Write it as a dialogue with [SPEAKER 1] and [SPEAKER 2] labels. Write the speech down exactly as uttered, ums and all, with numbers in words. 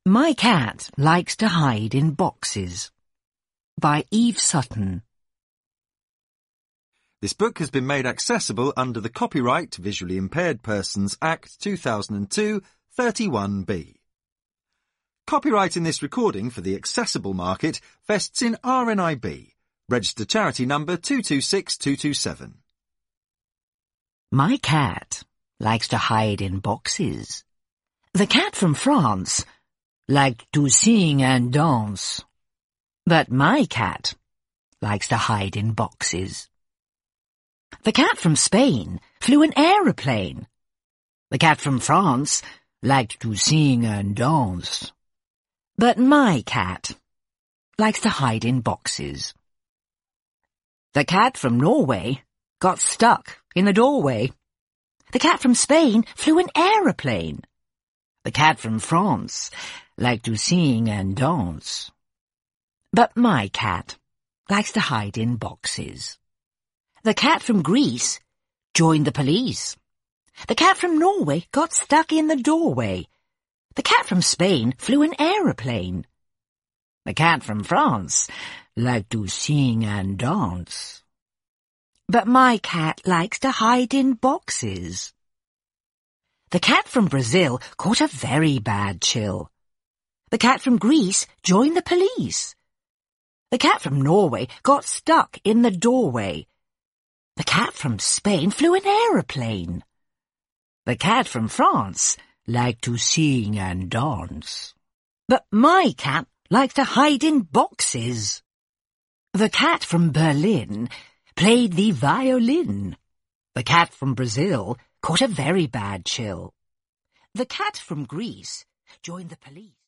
[SPEAKER 1] My cat likes to hide in boxes. By Eve Sutton.
[SPEAKER 2] This book has been made accessible under the Copyright Visually Impaired Persons Act two thousand two, thirty-one B. Copyright in this recording for the accessible market vests in R N I B, registered charity number two two six two two seven.
[SPEAKER 1] My cat likes to hide in boxes. The cat from France liked to sing and dance. But my cat likes to hide in boxes. The cat from Spain flew an aeroplane. The cat from France liked to sing and dance. But my cat likes to hide in boxes. The cat from Norway got stuck in the doorway. The cat from Spain flew an aeroplane. The cat from France liked to sing and dance. But my cat likes to hide in boxes. The cat from Greece joined the police. The cat from Norway got stuck in the doorway. The cat from Spain flew an aeroplane. The cat from France liked to sing and dance. But my cat likes to hide in boxes. The cat from Brazil caught a very bad chill. The cat from Greece joined the police. The cat from Norway got stuck in the doorway. The cat from Spain flew an aeroplane. The cat from France liked to sing and dance. But my cat likes to hide in boxes. The cat from Berlin played the violin. The cat from Brazil caught a very bad chill. The cat from Greece joined the police.